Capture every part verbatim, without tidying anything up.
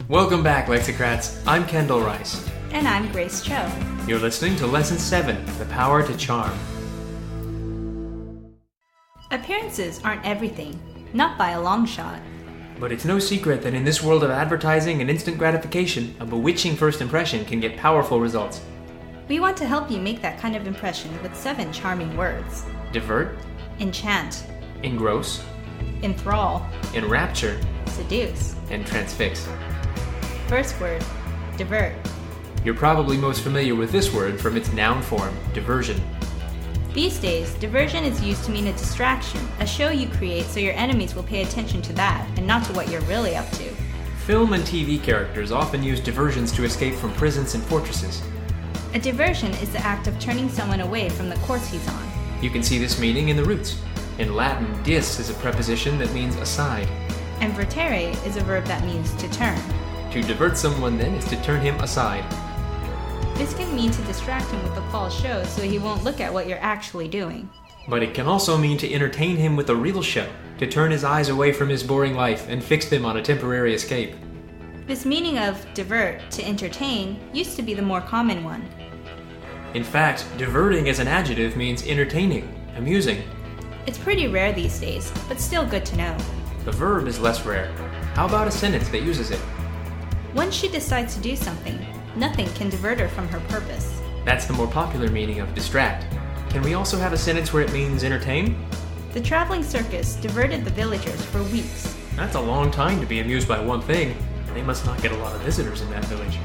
Welcome back, Lexicrats. I'm Kendall Rice. And I'm Grace Cho. You're listening to Lesson seven, The Power to Charm. Appearances aren't everything, not by a long shot. But it's no secret that in this world of advertising and instant gratification, a bewitching first impression can get powerful results. We want to help you make that kind of impression with seven charming words. Divert, Enchant, engross, enthrall, enrapture, seduce. and transfix. First word, divert. You're probably most familiar with this word from its noun form, diversion. These days, diversion is used to mean a distraction, a show you create so your enemies will pay attention to that and not to what you're really up to. Film and T V characters often use diversions to escape from prisons and fortresses. A diversion is the act of turning someone away from the course he's on. You can see this meaning in the roots. In Latin, dis is a preposition that means aside. And vertere is a verb that means to turn. To divert someone, then, is to turn him aside. This can mean to distract him with a false show so he won't look at what you're actually doing. But it can also mean to entertain him with a real show, to turn his eyes away from his boring life and fix them on a temporary escape. This meaning of divert, to entertain, used to be the more common one. In fact, diverting as an adjective means entertaining, amusing. It's pretty rare these days, but still good to know. The verb is less rare. How about a sentence that uses it? Once she decides to do something, nothing can divert her from her purpose. That's the more popular meaning of distract. Can we also have a sentence where it means entertain? The traveling circus diverted the villagers for weeks. That's a long time to be amused by one thing. They must not get a lot of visitors in that village.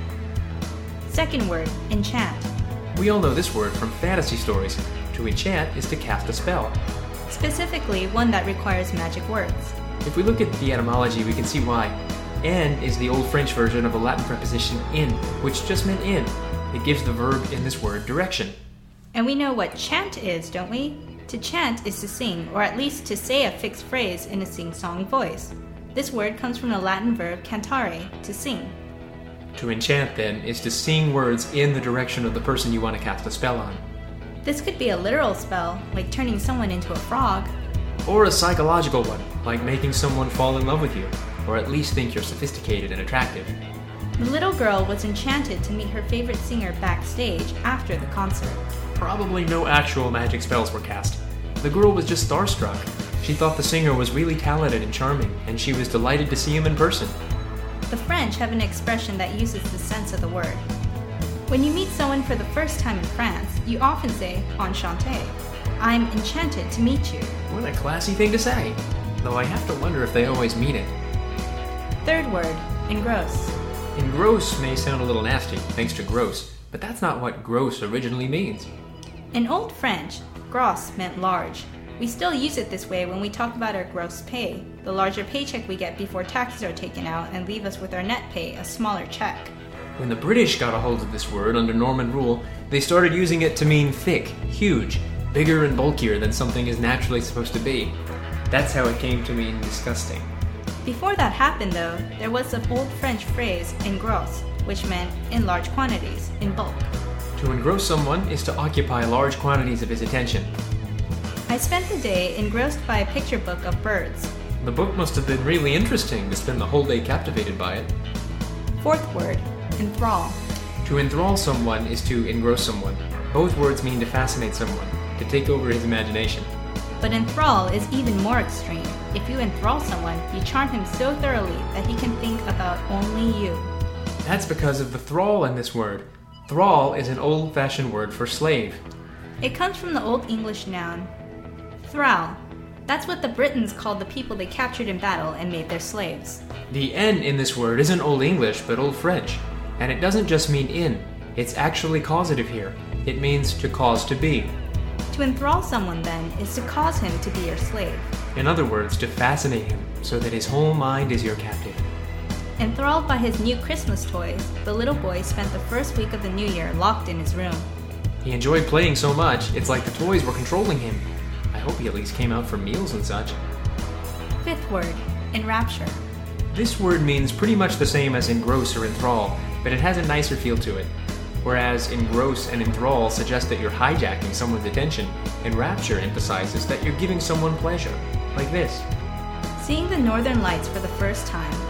Second word, enchant. We all know this word from fantasy stories. To enchant is to cast a spell. Specifically, one that requires magic words. If we look at the etymology, we can see why. En is the Old French version of the Latin preposition in, which just meant in. It gives the verb in this word direction. And we know what chant is, don't we? To chant is to sing, or at least to say a fixed phrase in a sing-song voice. This word comes from the Latin verb cantare, to sing. To enchant, then, is to sing words in the direction of the person you want to cast a spell on. This could be a literal spell, like turning someone into a frog. Or a psychological one, like making someone fall in love with you, or at least think you're sophisticated and attractive. The little girl was enchanted to meet her favorite singer backstage after the concert. Probably no actual magic spells were cast. The girl was just starstruck. She thought the singer was really talented and charming, and she was delighted to see him in person. The French have an expression that uses the sense of the word. When you meet someone for the first time in France, you often say, enchanté. I'm enchanted to meet you. What a classy thing to say. Though I have to wonder if they always mean it. Third word, engross. Engross may sound a little nasty, thanks to gross, but that's not what gross originally means. In Old French, gros meant large. We still use it this way when we talk about our gross pay, the larger paycheck we get before taxes are taken out and leave us with our net pay, a smaller check. When the British got a hold of this word under Norman rule, they started using it to mean thick, huge, bigger and bulkier than something is naturally supposed to be. That's how it came to mean disgusting. Before that happened, though, there was the old French phrase engross, which meant in large quantities, in bulk. To engross someone is to occupy large quantities of his attention. I spent the day engrossed by a picture book of birds. The book must have been really interesting to spend the whole day captivated by it. Fourth word, enthrall. To enthrall someone is to engross someone. Both words mean to fascinate someone, to take over his imagination. But enthrall is even more extreme. If you enthrall someone, you charm him so thoroughly that he can think about only you. That's because of the thrall in this word. Thrall is an old-fashioned word for slave. It comes from the Old English noun, thrall. That's what the Britons called the people they captured in battle and made their slaves. The N in this word isn't Old English, but Old French. And it doesn't just mean in. It's actually causative here. It means to cause to be. To enthrall someone, then, is to cause him to be your slave. In other words, to fascinate him, so that his whole mind is your captive. Enthralled by his new Christmas toys, the little boy spent the first week of the new year locked in his room. He enjoyed playing so much, it's like the toys were controlling him. I hope he at least came out for meals and such. Fifth word, enrapture. This word means pretty much the same as engross or enthrall, but it has a nicer feel to it. Whereas engross and enthrall suggest that you're hijacking someone's attention, enrapture emphasizes that you're giving someone pleasure, like this. Seeing the northern lights for the first time,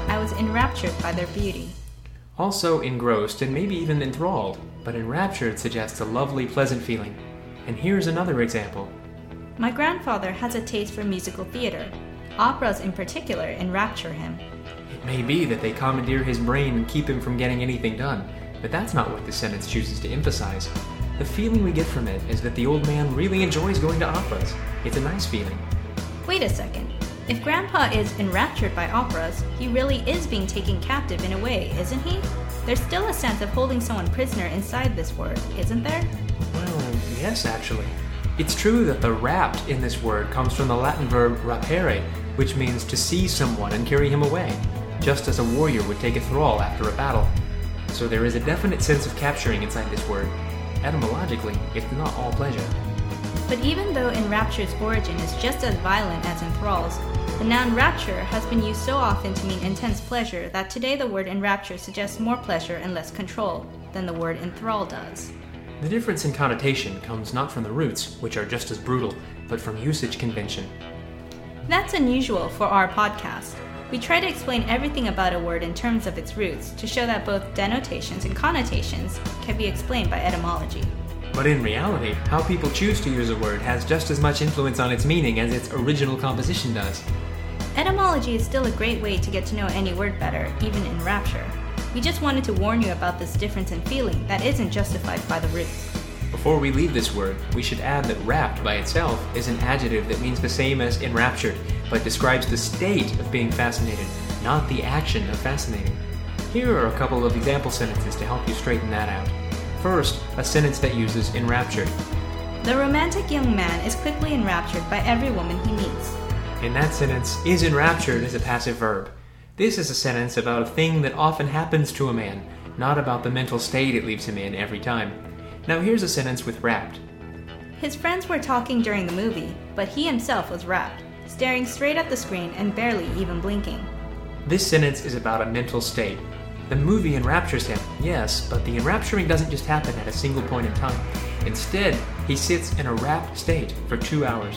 I was enraptured by their beauty. Also engrossed and maybe even enthralled, but enraptured suggests a lovely, pleasant feeling. And here's another example. My grandfather has a taste for musical theater. Operas in particular enrapture him. It may be that they commandeer his brain and keep him from getting anything done, but that's not what this sentence chooses to emphasize. The feeling we get from it is that the old man really enjoys going to operas. It's a nice feeling. Wait a second. If Grandpa is enraptured by operas, he really is being taken captive in a way, isn't he? There's still a sense of holding someone prisoner inside this word, isn't there? Well, yes, actually. It's true that the rapt in this word comes from the Latin verb rapere, which means to seize someone and carry him away, just as a warrior would take a thrall after a battle. So there is a definite sense of capturing inside this word. Etymologically, it's not all pleasure. But even though enrapture's origin is just as violent as enthralls, the noun rapture has been used so often to mean intense pleasure that today the word enrapture suggests more pleasure and less control than the word enthrall does. The difference in connotation comes not from the roots, which are just as brutal, but from usage convention. That's unusual for our podcast. We try to explain everything about a word in terms of its roots to show that both denotations and connotations can be explained by etymology. But in reality, how people choose to use a word has just as much influence on its meaning as its original composition does. Etymology is still a great way to get to know any word better, even in rapture. We just wanted to warn you about this difference in feeling that isn't justified by the roots. Before we leave this word, we should add that rapt by itself is an adjective that means the same as enraptured, but describes the state of being fascinated, not the action of fascinating. Here are a couple of example sentences to help you straighten that out. First, a sentence that uses enraptured. The romantic young man is quickly enraptured by every woman he meets. In that sentence, is enraptured is a passive verb. This is a sentence about a thing that often happens to a man, not about the mental state it leaves him in every time. Now here's a sentence with rapt. His friends were talking during the movie, but he himself was rapt, staring straight at the screen and barely even blinking. This sentence is about a mental state. The movie enraptures him, yes, but the enrapturing doesn't just happen at a single point in time. Instead, he sits in a rapt state for two hours.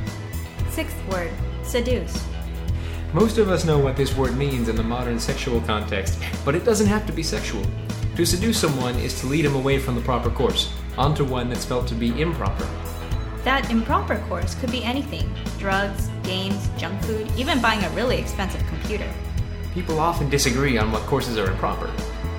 Sixth word, seduce. Most of us know what this word means in the modern sexual context, but it doesn't have to be sexual. To seduce someone is to lead him away from the proper course, onto one that's felt to be improper. That improper course could be anything: drugs, games, junk food, even buying a really expensive computer. People often disagree on what courses are improper.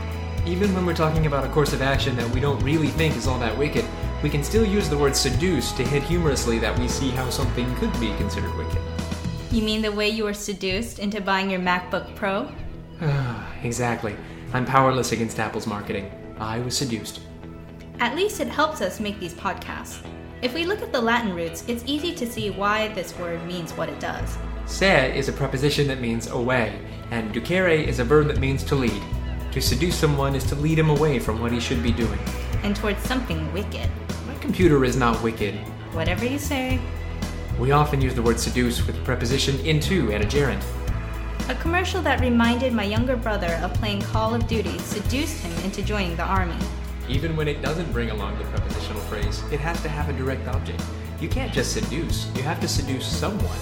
Even when we're talking about a course of action that we don't really think is all that wicked, we can still use the word seduce to hint humorously that we see how something could be considered wicked. You mean the way you were seduced into buying your MacBook Pro? Exactly. I'm powerless against Apple's marketing. I was seduced. At least it helps us make these podcasts. If we look at the Latin roots, it's easy to see why this word means what it does. Se is a preposition that means away, and ducere is a verb that means to lead. To seduce someone is to lead him away from what he should be doing. And towards something wicked. My computer is not wicked. Whatever you say. We often use the word seduce with the preposition into and a gerund. A commercial that reminded my younger brother of playing Call of Duty seduced him into joining the army. Even when it doesn't bring along the prepositional phrase, it has to have a direct object. You can't just seduce, you have to seduce someone.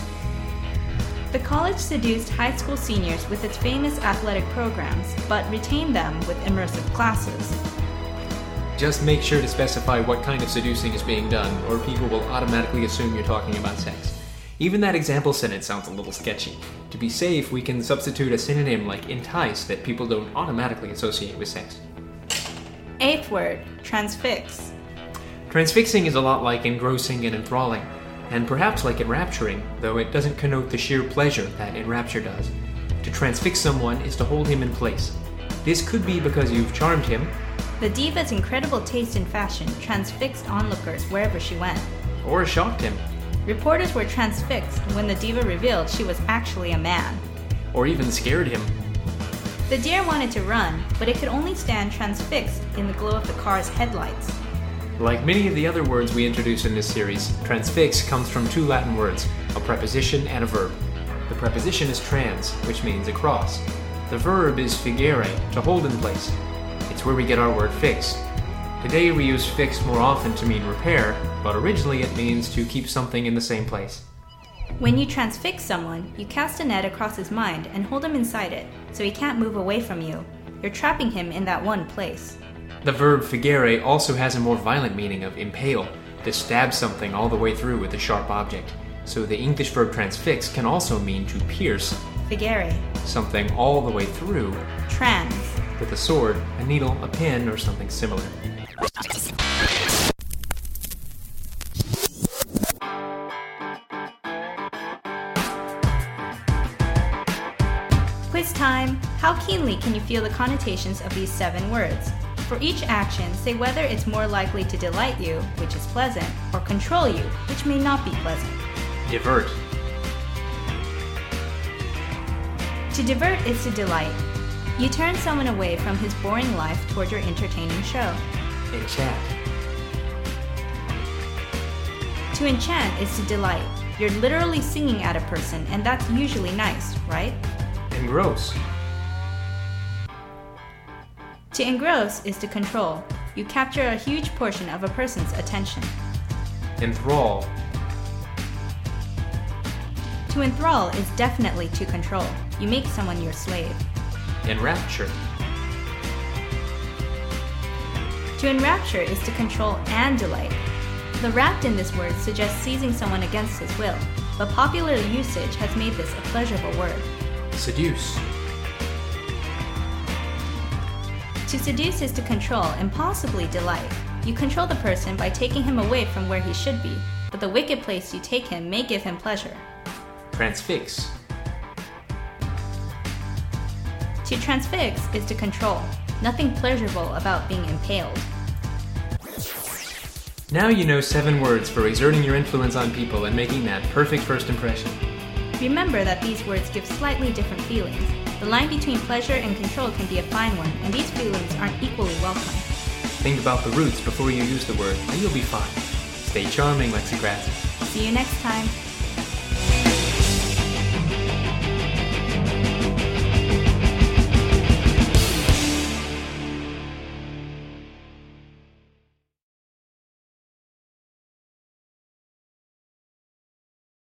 The college seduced high school seniors with its famous athletic programs, but retained them with immersive classes. Just make sure to specify what kind of seducing is being done, or people will automatically assume you're talking about sex. Even that example sentence sounds a little sketchy. To be safe, we can substitute a synonym like entice that people don't automatically associate with sex. Eighth word, transfix. Transfixing is a lot like engrossing and enthralling, and perhaps like enrapturing, though it doesn't connote the sheer pleasure that enrapture does. To transfix someone is to hold him in place. This could be because you've charmed him. The diva's incredible taste in fashion transfixed onlookers wherever she went. Or shocked him. Reporters were transfixed when the diva revealed she was actually a man. Or even scared him. The deer wanted to run, but it could only stand transfixed in the glow of the car's headlights. Like many of the other words we introduce in this series, transfix comes from two Latin words, a preposition and a verb. The preposition is trans, which means across. The verb is figere, to hold in place. It's where we get our word fix. Today we use fix more often to mean repair, but originally it means to keep something in the same place. When you transfix someone, you cast a net across his mind and hold him inside it, so he can't move away from you. You're trapping him in that one place. The verb figere also has a more violent meaning of impale, to stab something all the way through with a sharp object. So the English verb transfix can also mean to pierce Figere. something all the way through Trans. with a sword, a needle, a pin, or something similar. Quiz time! How keenly can you feel the connotations of these seven words? For each action, say whether it's more likely to delight you, which is pleasant, or control you, which may not be pleasant. Divert. To divert is to delight. You turn someone away from his boring life toward your entertaining show. Enchant. To enchant is to delight. You're literally singing at a person, and that's usually nice, right? Engross. To engross is to control. You capture a huge portion of a person's attention. Enthrall. To enthrall is definitely to control. You make someone your slave. Enrapture. To enrapture is to control and delight. The wrapped in this word suggests seizing someone against his will, but popular usage has made this a pleasurable word. Seduce. To seduce is to control and possibly delight. You control the person by taking him away from where he should be, but the wicked place you take him may give him pleasure. Transfix. To transfix is to control. Nothing pleasurable about being impaled. Now you know seven words for exerting your influence on people and making that perfect first impression. Remember that these words give slightly different feelings. The line between pleasure and control can be a fine one, and these feelings aren't equally welcome. Think about the roots before you use the word, and you'll be fine. Stay charming, Lexicrats. See you next time.